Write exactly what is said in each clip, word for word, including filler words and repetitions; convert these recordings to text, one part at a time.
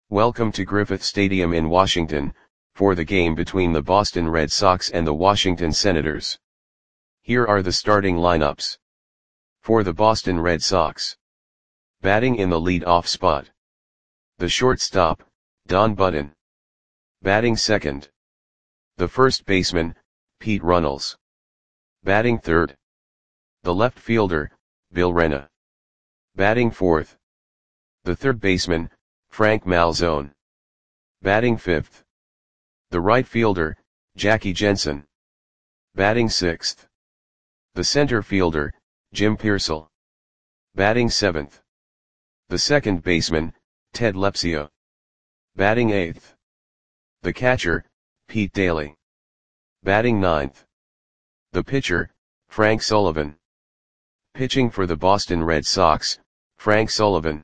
Welcome to Griffith Stadium in Washington, for the game between the Boston Red Sox and the Washington Senators. Here are the starting lineups. For the Boston Red Sox. Batting in the lead-off spot. The shortstop, Don Button. Batting second. The first baseman, Pete Runnels. Batting third. The left fielder, Bill Rena. Batting fourth. The third baseman, Frank Malzone. Batting fifth. The right fielder, Jackie Jensen. Batting sixth. The center fielder, Jim Piersall. Batting seventh. The second baseman, Ted Lepsio. Batting eighth. The catcher, Pete Daly. Batting ninth. The pitcher, Frank Sullivan. Pitching for the Boston Red Sox, Frank Sullivan.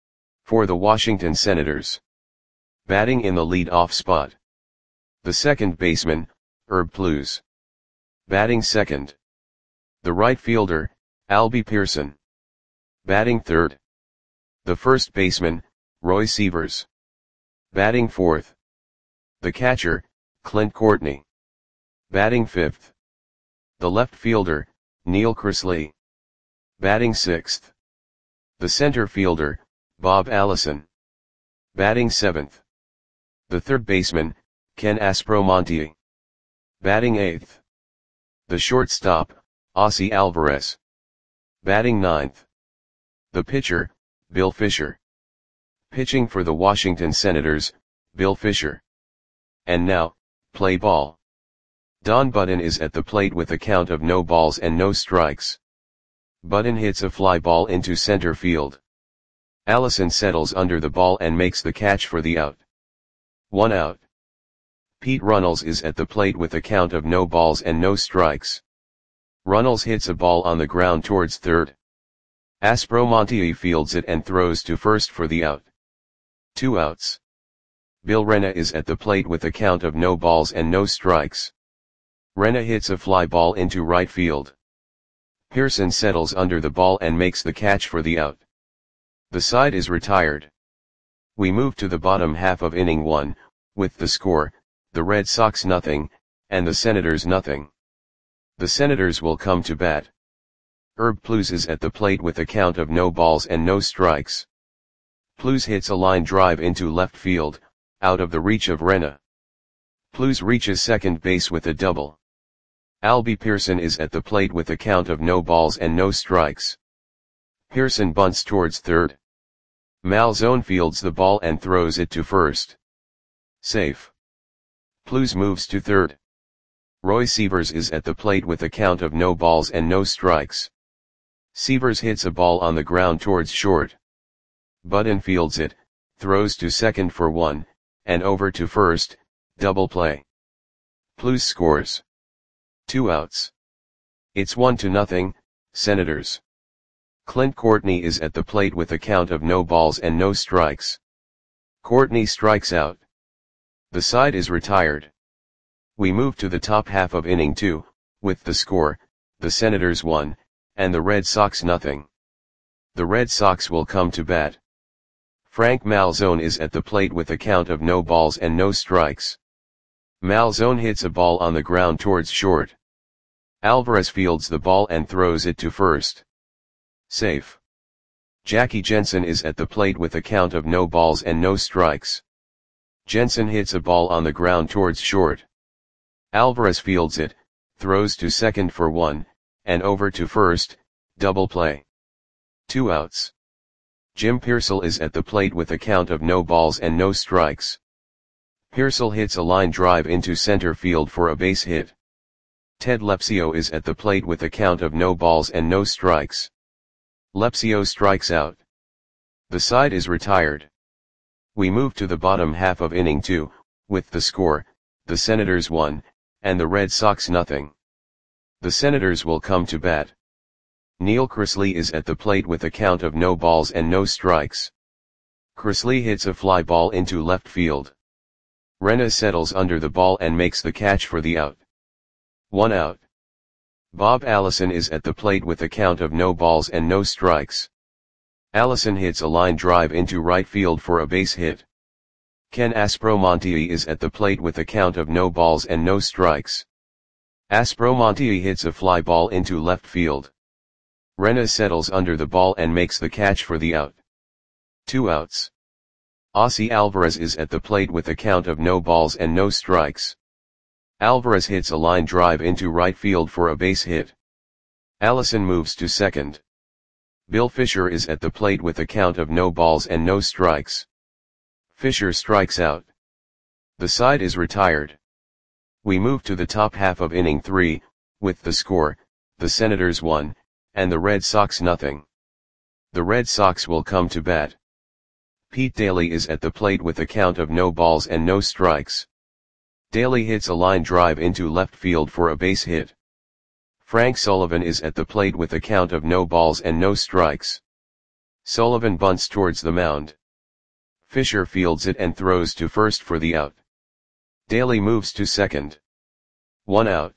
For the Washington Senators. Batting in the lead-off spot. The second baseman, Herb Pluse. Batting second. The right fielder, Albie Pearson. Batting third. The first baseman, Roy Sievers. Batting fourth. The catcher, Clint Courtney. Batting fifth. The left fielder, Neil Chrisley. Batting sixth. The center fielder, Bob Allison. Batting seventh. The third baseman, Ken Aspromonte. Batting eighth. The shortstop, Ossie Alvarez. Batting ninth. The pitcher, Bill Fisher. Pitching for the Washington Senators, Bill Fisher. And now, play ball. Don Button is at the plate with a count of no balls and no strikes. Button hits a fly ball into center field. Allison settles under the ball and makes the catch for the out. One out. Pete Runnels is at the plate with a count of no balls and no strikes. Runnels hits a ball on the ground towards third. Aspromonte fields it and throws to first for the out. Two outs. Bill Rena is at the plate with a count of no balls and no strikes. Rena hits a fly ball into right field. Pearson settles under the ball and makes the catch for the out. The side is retired. We move to the bottom half of inning one, with the score, the Red Sox nothing, and the Senators nothing. The Senators will come to bat. Herb Pluse is at the plate with a count of no balls and no strikes. Pluse hits a line drive into left field, out of the reach of Rena. Pluse reaches second base with a double. Albie Pearson is at the plate with a count of no balls and no strikes. Pearson bunts towards third. Malzone fields the ball and throws it to first. Safe. Pluse moves to third. Roy Sievers is at the plate with a count of no balls and no strikes. Sievers hits a ball on the ground towards short. Button fields it, throws to second for one, and over to first, double play. Pluse scores. Two outs. It's one to nothing, Senators. Clint Courtney is at the plate with a count of no balls and no strikes. Courtney strikes out. The side is retired. We move to the top half of inning two, with the score, the Senators one, and the Red Sox nothing. The Red Sox will come to bat. Frank Malzone is at the plate with a count of no balls and no strikes. Malzone hits a ball on the ground towards short. Alvarez fields the ball and throws it to first. Safe. Jackie Jensen is at the plate with a count of no balls and no strikes. Jensen hits a ball on the ground towards short. Alvarez fields it, throws to second for one, and over to first, double play. Two outs. Jim Piersall is at the plate with a count of no balls and no strikes. Piersall hits a line drive into center field for a base hit. Ted Lepsio is at the plate with a count of no balls and no strikes. Lepsio strikes out. The side is retired. We move to the bottom half of inning two, with the score, the Senators one, and the Red Sox nothing. The Senators will come to bat. Neil Chrisley is at the plate with a count of no balls and no strikes. Chrisley hits a fly ball into left field. Rena settles under the ball and makes the catch for the out. One out. Bob Allison is at the plate with a count of no balls and no strikes. Allison hits a line drive into right field for a base hit. Ken Aspromonte is at the plate with a count of no balls and no strikes. Aspromonte hits a fly ball into left field. Rena settles under the ball and makes the catch for the out. Two outs. Ossie Alvarez is at the plate with a count of no balls and no strikes. Alvarez hits a line drive into right field for a base hit. Allison moves to second. Bill Fisher is at the plate with a count of no balls and no strikes. Fisher strikes out. The side is retired. We move to the top half of inning three, with the score, the Senators one, and the Red Sox nothing. The Red Sox will come to bat. Pete Daly is at the plate with a count of no balls and no strikes. Daly hits a line drive into left field for a base hit. Frank Sullivan is at the plate with a count of no balls and no strikes. Sullivan bunts towards the mound. Fisher fields it and throws to first for the out. Daly moves to second. One out.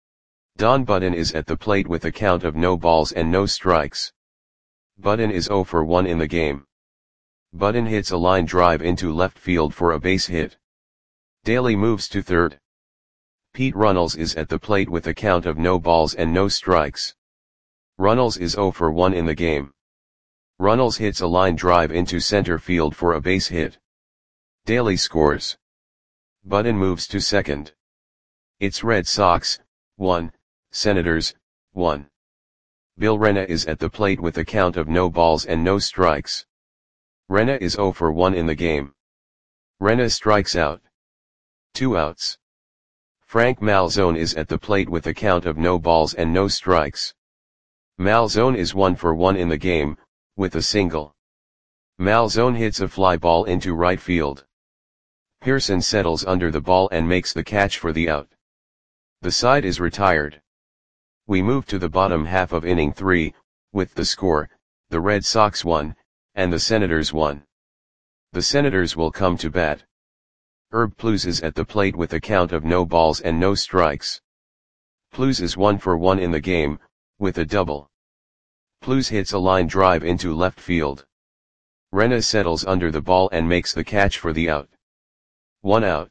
Don Button is at the plate with a count of no balls and no strikes. Button is oh for one in the game. Button hits a line drive into left field for a base hit. Daly moves to third. Pete Runnels is at the plate with a count of no balls and no strikes. Runnels is oh for one in the game. Runnels hits a line drive into center field for a base hit. Daly scores. Button moves to second. It's Red Sox, one, Senators, one. Bill Rena is at the plate with a count of no balls and no strikes. Rena is oh for one in the game. Rena strikes out. Two outs. Frank Malzone is at the plate with a count of no balls and no strikes. Malzone is one for one in the game, with a single. Malzone hits a fly ball into right field. Pearson settles under the ball and makes the catch for the out. The side is retired. We move to the bottom half of inning three, with the score, the Red Sox one, and the Senators one. The Senators will come to bat. Herb Plews is at the plate with a count of no balls and no strikes. Plews is one for one in the game, with a double. Plews hits a line drive into left field. Rena settles under the ball and makes the catch for the out. One out.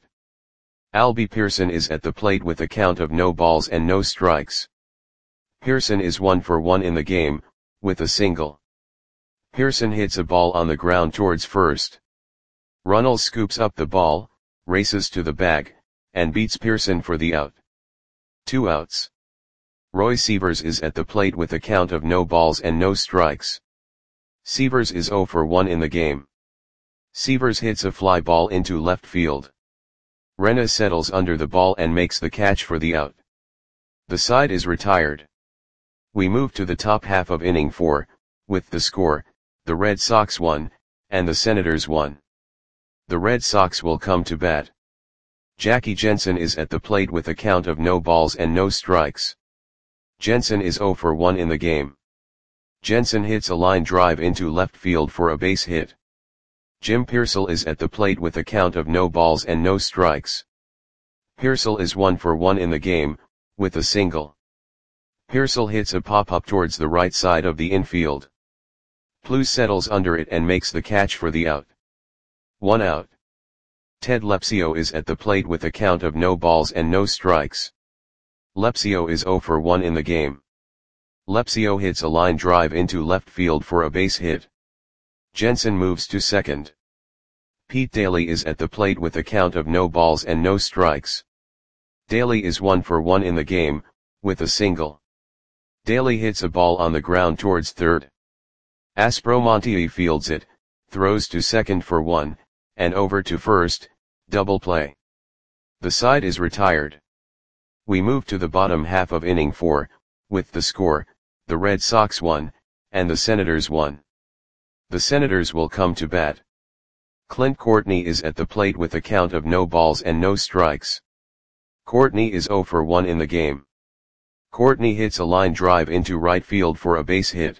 Albie Pearson is at the plate with a count of no balls and no strikes. Pearson is one for one in the game, with a single. Pearson hits a ball on the ground towards first. Runnels scoops up the ball, races to the bag, and beats Pearson for the out. Two outs. Roy Sievers is at the plate with a count of no balls and no strikes. Sievers is oh for one in the game. Sievers hits a fly ball into left field. Rena settles under the ball and makes the catch for the out. The side is retired. We move to the top half of inning four, with the score, the Red Sox one, and the Senators one. The Red Sox will come to bat. Jackie Jensen is at the plate with a count of no balls and no strikes. Jensen is oh for one in the game. Jensen hits a line drive into left field for a base hit. Jim Piersall is at the plate with a count of no balls and no strikes. Piersall is one for one in the game, with a single. Piersall hits a pop-up towards the right side of the infield. Plews settles under it and makes the catch for the out. One out. Ted Lepsio is at the plate with a count of no balls and no strikes. Lepsio is oh for one in the game. Lepsio hits a line drive into left field for a base hit. Jensen moves to second. Pete Daly is at the plate with a count of no balls and no strikes. Daly is one for one in the game, with a single. Daly hits a ball on the ground towards third. Aspromonte fields it, throws to second for one, and over to first, double play. The side is retired. We move to the bottom half of inning four, with the score, the Red Sox one, and the Senators one. The Senators will come to bat. Clint Courtney is at the plate with a count of no balls and no strikes. Courtney is oh for one in the game. Courtney hits a line drive into right field for a base hit.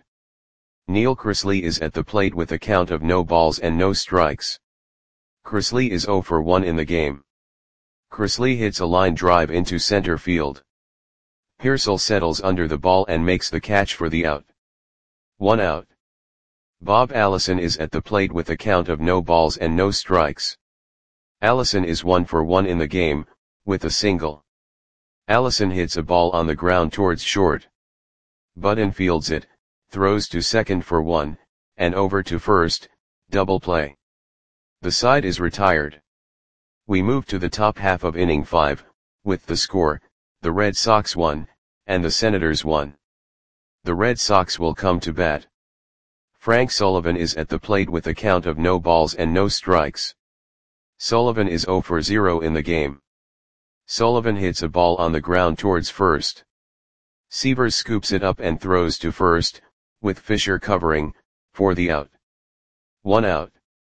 Neil Chrisley is at the plate with a count of no balls and no strikes. Chrisley is oh for one in the game. Chrisley hits a line drive into center field. Piersall settles under the ball and makes the catch for the out. One out. Bob Allison is at the plate with a count of no balls and no strikes. Allison is one for one in the game, with a single. Allison hits a ball on the ground towards short. Button fields it, throws to second for one, and over to first, double play. The side is retired. We move to the top half of inning five, with the score, the Red Sox won, and the Senators won. The Red Sox will come to bat. Frank Sullivan is at the plate with a count of no balls and no strikes. Sullivan is zero for zero in the game. Sullivan hits a ball on the ground towards first. Severs scoops it up and throws to first, with Fisher covering, for the out. One out.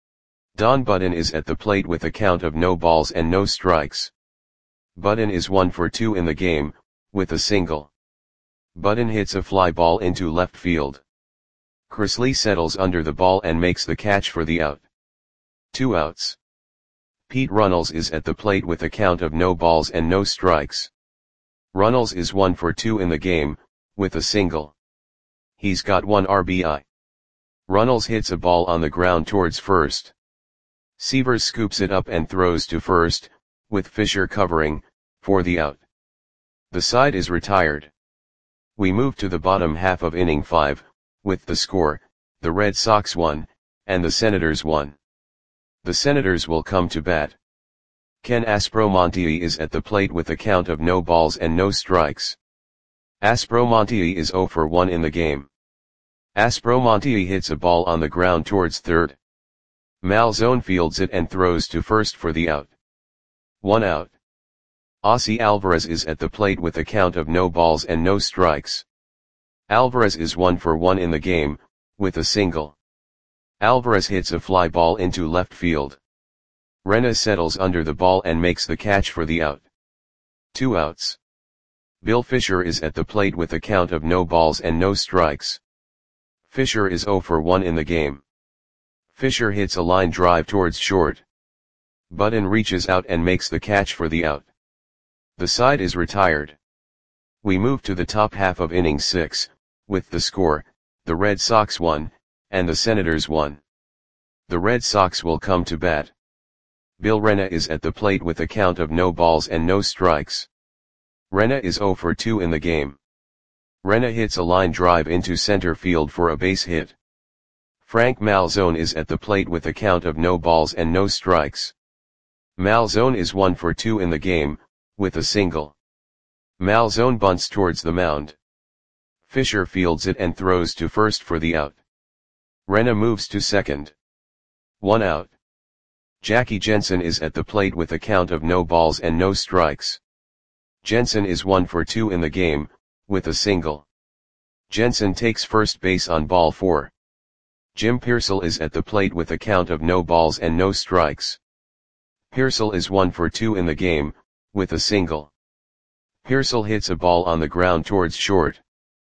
Don Button is at the plate with a count of no balls and no strikes. Button is one for two in the game, with a single. Button hits a fly ball into left field. Chrisley settles under the ball and makes the catch for the out. Two outs. Pete Runnels is at the plate with a count of no balls and no strikes. Runnels is one for two in the game, with a single. He's got one R B I. Runnels hits a ball on the ground towards first. Severs scoops it up and throws to first, with Fisher covering, for the out. The side is retired. We move to the bottom half of inning five, with the score, the Red Sox won, and the Senators won. The Senators will come to bat. Ken Aspromonte is at the plate with a count of no balls and no strikes. Aspromonte is zero for one in the game. Aspromonte hits a ball on the ground towards third. Malzone fields it and throws to first for the out. One out. Ossie Alvarez is at the plate with a count of no balls and no strikes. Alvarez is one for one in the game, with a single. Alvarez hits a fly ball into left field. Rena settles under the ball and makes the catch for the out. Two outs. Bill Fisher is at the plate with a count of no balls and no strikes. Fisher is zero for one in the game. Fisher hits a line drive towards short. Button reaches out and makes the catch for the out. The side is retired. We move to the top half of inning six, with the score, the Red Sox won, and the Senators won. The Red Sox will come to bat. Bill Rena is at the plate with a count of no balls and no strikes. Rena is zero for two in the game. Rena hits a line drive into center field for a base hit. Frank Malzone is at the plate with a count of no balls and no strikes. Malzone is one for two in the game, with a single. Malzone bunts towards the mound. Fisher fields it and throws to first for the out. Rena moves to second. One out. Jackie Jensen is at the plate with a count of no balls and no strikes. Jensen is one for two in the game, with a single. Jensen takes first base on ball four. Jim Pearsall is at the plate with a count of no balls and no strikes. Pearsall is one for two in the game, with a single. Pearsall hits a ball on the ground towards short.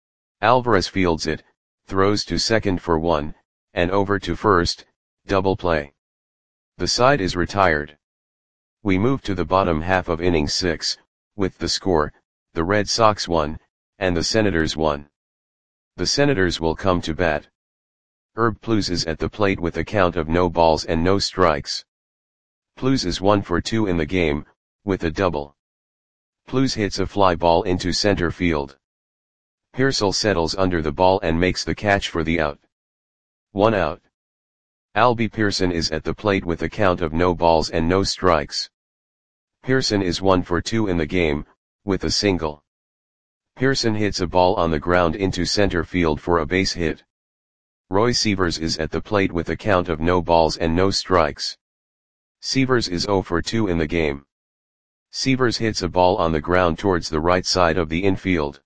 Alvarez fields it, throws to second for one, and over to first, double play. The side is retired. We move to the bottom half of inning six, with the score, the Red Sox won, and the Senators won. The Senators will come to bat. Herb Plews is at the plate with a count of no balls and no strikes. Plews is one for two in the game, with a double. Plews hits a fly ball into center field. Pearsall settles under the ball and makes the catch for the out. One out. Albie Pearson is at the plate with a count of no balls and no strikes. Pearson is one for two in the game, with a single. Pearson hits a ball on the ground into center field for a base hit. Roy Severs is at the plate with a count of no balls and no strikes. Severs is zero for two in the game. Severs hits a ball on the ground towards the right side of the infield.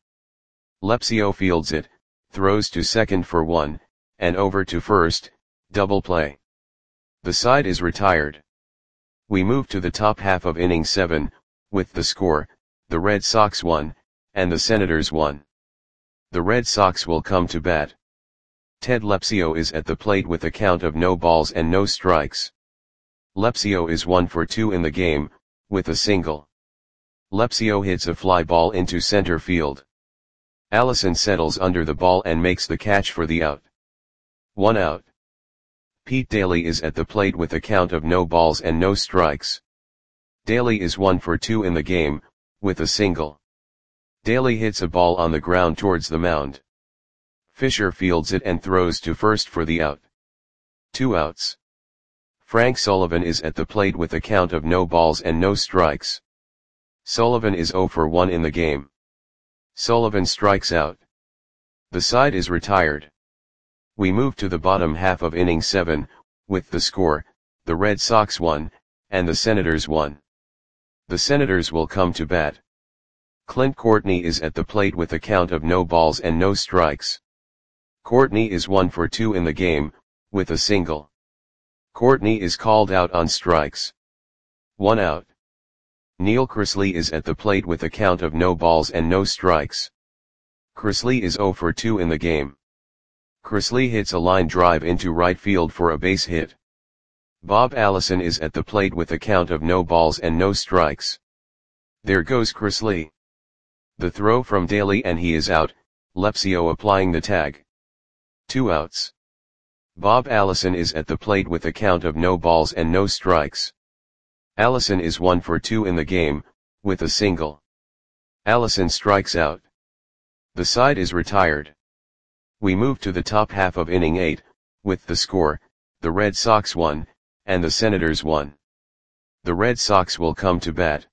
Lepsio fields it, throws to second for one, and over to first, double play. The side is retired. We move to the top half of inning seven, with the score, the Red Sox won, and the Senators won. The Red Sox will come to bat. Ted Lepsio is at the plate with a count of no balls and no strikes. Lepsio is one for two in the game, with a single. Lepsio hits a fly ball into center field. Allison settles under the ball and makes the catch for the out. One out. Pete Daly is at the plate with a count of no balls and no strikes. Daly is one for two in the game, with a single. Daly hits a ball on the ground towards the mound. Fisher fields it and throws to first for the out. Two outs. Frank Sullivan is at the plate with a count of no balls and no strikes. Sullivan is zero for one in the game. Sullivan strikes out. The side is retired. We move to the bottom half of inning seven, with the score, the Red Sox won, and the Senators won. The Senators will come to bat. Clint Courtney is at the plate with a count of no balls and no strikes. Courtney is one for two in the game, with a single. Courtney is called out on strikes. One out. Neil Crisley is at the plate with a count of no balls and no strikes. Crisley is zero for two in the game. Crisley hits a line drive into right field for a base hit. Bob Allison is at the plate with a count of no balls and no strikes. There goes Crisley. The throw from Daly and he is out, Lepsio applying the tag. Two outs. Bob Allison is at the plate with a count of no balls and no strikes. Allison is one for two in the game, with a single. Allison strikes out. The side is retired. We move to the top half of inning eight, with the score, the Red Sox won, and the Senators won. The Red Sox will come to bat.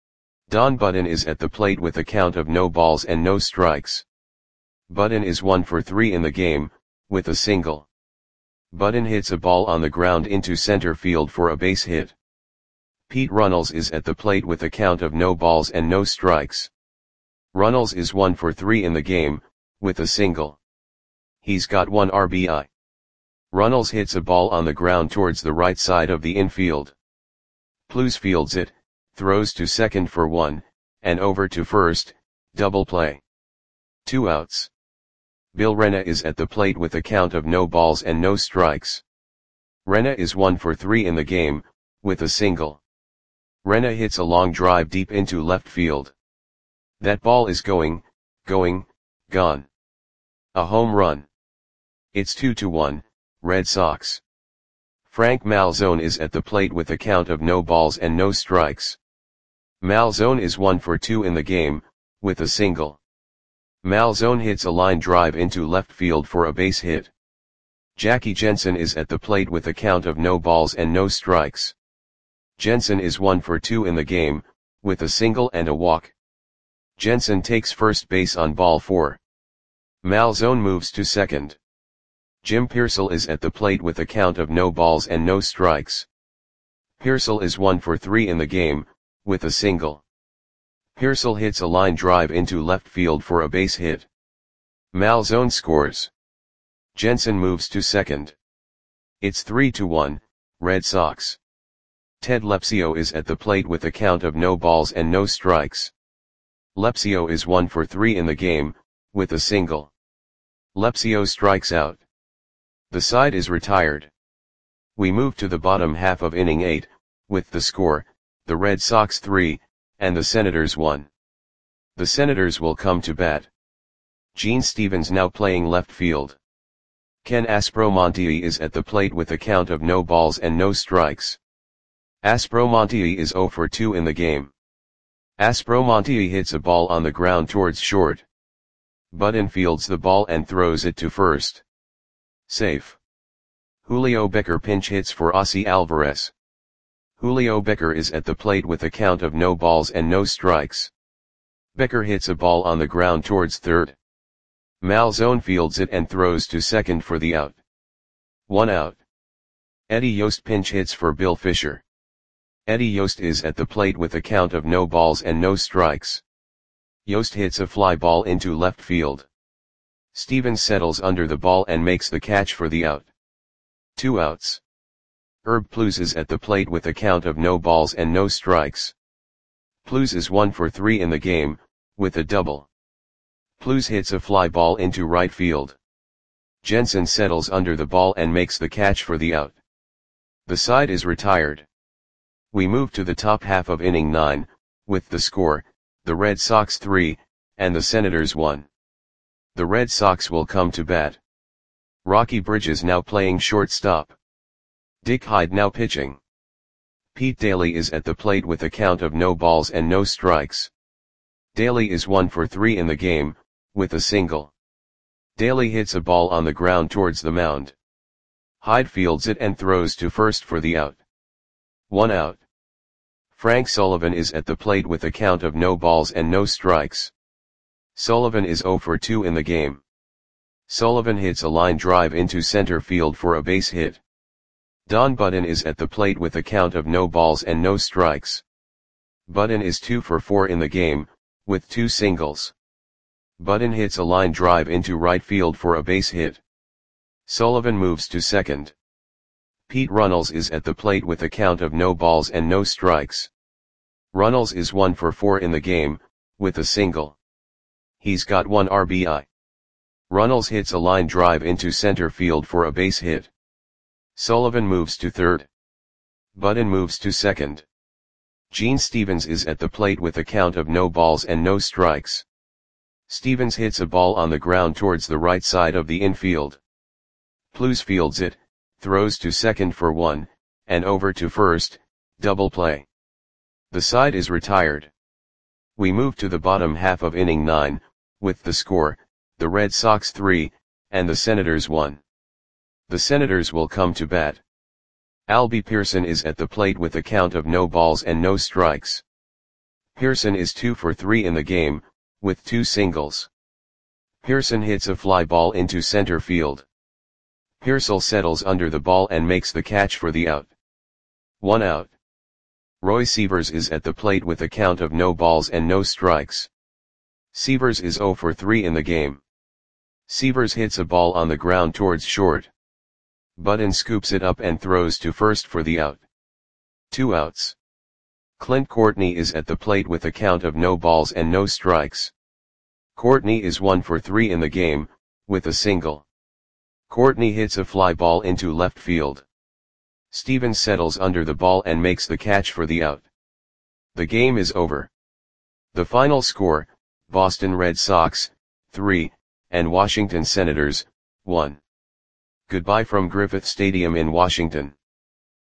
Don Button is at the plate with a count of no balls and no strikes. Button is one for three in the game, with a single. Button hits a ball on the ground into center field for a base hit. Pete Runnels is at the plate with a count of no balls and no strikes. Runnels is one for three in the game, with a single. He's got one R B I. Runnels hits a ball on the ground towards the right side of the infield. Plews fields it, throws to second for one, and over to first, double play. Two outs. Bill Rena is at the plate with a count of no balls and no strikes. Rena is one for three in the game, with a single. Rena hits a long drive deep into left field. That ball is going, going, gone. A home run. It's two to one, Red Sox. Frank Malzone is at the plate with a count of no balls and no strikes. Malzone is one for two in the game, with a single. Malzone hits a line drive into left field for a base hit. Jackie Jensen is at the plate with a count of no balls and no strikes. Jensen is one for two in the game, with a single and a walk. Jensen takes first base on ball four. Malzone moves to second. Jim Pearsall is at the plate with a count of no balls and no strikes. Pearsall is one for three in the game, with a single. Pearsall hits a line drive into left field for a base hit. Malzone scores. Jensen moves to second. It's three to one, Red Sox. Ted Lepsio is at the plate with a count of no balls and no strikes. Lepsio is one for three in the game, with a single. Lepsio strikes out. The side is retired. We move to the bottom half of inning eight, with the score, the Red Sox three, and the Senators one. The Senators will come to bat. Gene Stevens now playing left field. Ken Aspromonte is at the plate with a count of no balls and no strikes. Aspromonte is zero for two in the game. Aspromonte hits a ball on the ground towards short. Button fields the ball and throws it to first. Safe. Julio Becker pinch hits for Ozzie Alvarez. Julio Becker is at the plate with a count of no balls and no strikes. Becker hits a ball on the ground towards third. Malzone fields it and throws to second for the out. One out. Eddie Yost pinch hits for Bill Fisher. Eddie Yost is at the plate with a count of no balls and no strikes. Yost hits a fly ball into left field. Stevens settles under the ball and makes the catch for the out. Two outs. Herb Plews is at the plate with a count of no balls and no strikes. Plews is one for three in the game, with a double. Plews hits a fly ball into right field. Jensen settles under the ball and makes the catch for the out. The side is retired. We move to the top half of inning nine, with the score, the Red Sox three, and the Senators one. The Red Sox will come to bat. Rocky Bridges now playing shortstop. Dick Hyde now pitching. Pete Daly is at the plate with a count of no balls and no strikes. Daly is one for three in the game, with a single. Daly hits a ball on the ground towards the mound. Hyde fields it and throws to first for the out. One out. Frank Sullivan is at the plate with a count of no balls and no strikes. Sullivan is zero for two in the game. Sullivan hits a line drive into center field for a base hit. Don Button is at the plate with a count of no balls and no strikes. Button is two for four in the game, with two singles. Button hits a line drive into right field for a base hit. Sullivan moves to second. Pete Runnels is at the plate with a count of no balls and no strikes. Runnels is one for four in the game, with a single. He's got one R B I. Runnels hits a line drive into center field for a base hit. Sullivan moves to third. Button moves to second. Gene Stevens is at the plate with a count of no balls and no strikes. Stevens hits a ball on the ground towards the right side of the infield. Plews fields it, throws to second for one, and over to first, double play. The side is retired. We move to the bottom half of inning nine, with the score, the Red Sox three, and the Senators one. The Senators will come to bat. Albie Pearson is at the plate with a count of no balls and no strikes. Pearson is two for three in the game, with two singles. Pearson hits a fly ball into center field. Pearsall settles under the ball and makes the catch for the out. One out. Roy Sievers is at the plate with a count of no balls and no strikes. Sievers is zero for three in the game. Sievers hits a ball on the ground towards short. Button scoops it up and throws to first for the out. Two outs. Clint Courtney is at the plate with a count of no balls and no strikes. Courtney is one for three in the game, with a single. Courtney hits a fly ball into left field. Stevens settles under the ball and makes the catch for the out. The game is over. The final score, Boston Red Sox, three, and Washington Senators, one. Goodbye from Griffith Stadium in Washington.